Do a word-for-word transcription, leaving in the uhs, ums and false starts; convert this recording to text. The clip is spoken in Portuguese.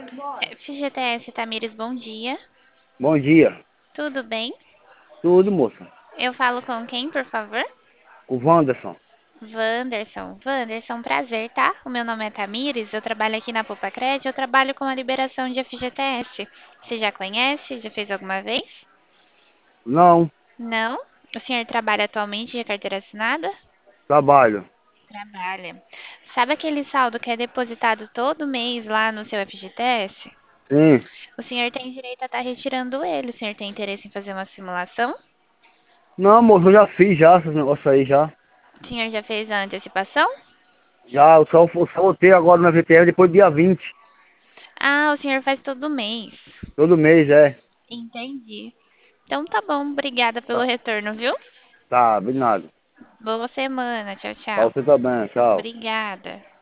F G T S Tamires, bom dia. Bom dia. Tudo bem? Tudo, moça. Eu falo com quem, por favor? O Wanderson. Wanderson. Wanderson, prazer, tá? O meu nome é Tamires, eu trabalho aqui na Popacred, eu trabalho com a liberação de F G T S. Você já conhece? Já fez alguma vez? Não, Não? O senhor trabalha atualmente de carteira assinada? trabalho. Trabalha. Sabe aquele saldo que é depositado todo mês lá no seu F G T S? Sim. O senhor tem direito a estar retirando ele. O senhor tem interesse em fazer uma simulação? Não, moça, eu já fiz já esses negócios aí já. O senhor já fez a antecipação? Já, eu só, eu só voltei agora na V T R depois do dia vinte. Ah, o senhor faz todo mês. Todo mês, é. Entendi. Então tá bom, obrigada pelo Tá, retorno, viu? tá, obrigado. Boa semana. Tchau, Pra tchau. você também, tchau. Obrigada.